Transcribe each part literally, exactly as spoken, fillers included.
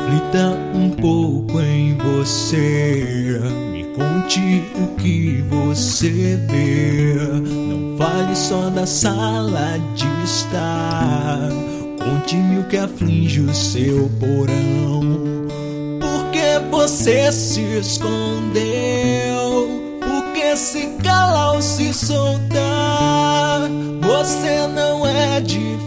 Reflita um pouco em você, me conte o que você vê. Não fale só da sala de estar, conte-me o que aflige o seu porão. Por que você se escondeu? Por que se cala ao se soltar? Você não é diferente.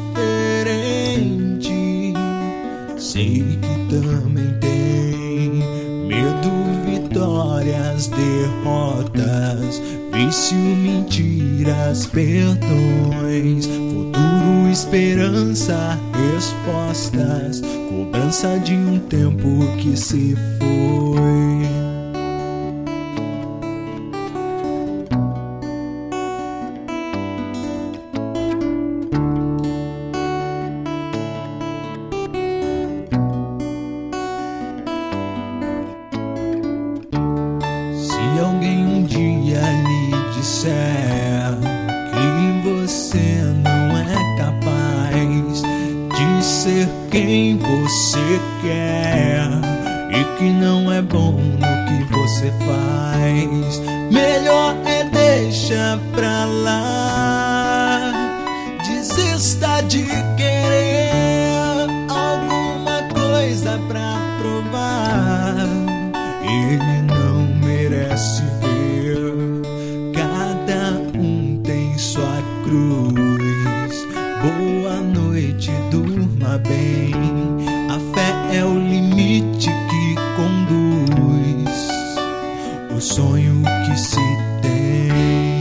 Sei que também tem medo, vitórias, derrotas, vício, mentiras, perdões, futuro, esperança, respostas, cobrança de um tempo que se foi. Se alguém um dia lhe disser que você não é capaz de ser quem você quer e que não é bom no que você faz, melhor é deixar pra lá. Desista de querer alguma coisa pra provar. Ele não merece ver. Cada um tem sua cruz. Boa noite, durma bem. A fé é o limite que conduz o sonho que se tem.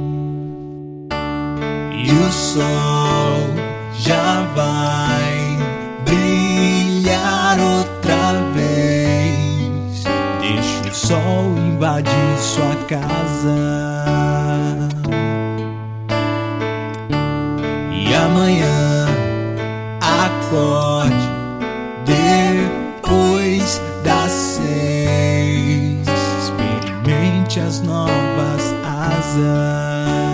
E o sol já vai brilhar outra vez. Deixa o sol invadir sua casa. E amanhã acorde depois das seis. Experimente as novas asas.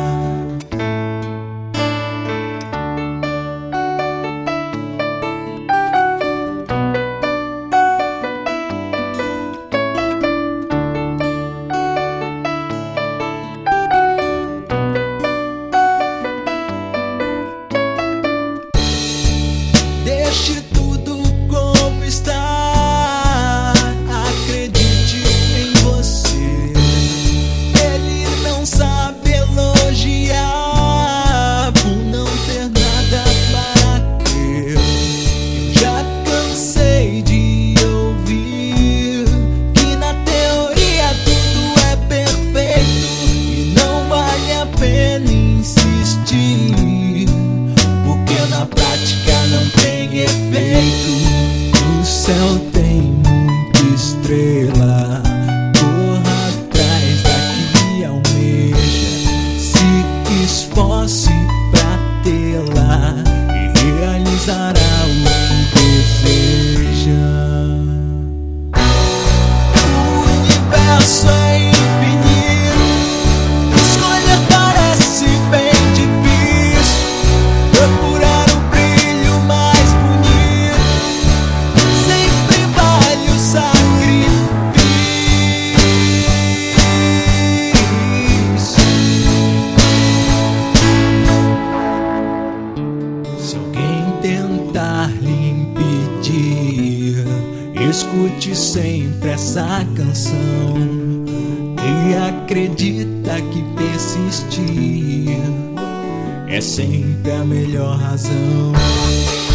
Deixe tudo como está. Acredite em você. Ele não sabe elogiar por não ter nada para ter. Eu já cansei de ouvir que na teoria tudo é perfeito e não vale a pena insistir, porque na prática não tem efeito. O céu tem muita estrela, corra atrás da que almeja, se esforce pra tê-la e realizará o que deseja. O universo é infinito, escolher parece bem difícil. Procurar o brilho mais bonito sempre vale o sacrifício. Se alguém tentar lhe impedir, escute sempre essa canção e acredita que persistir é sempre a melhor razão.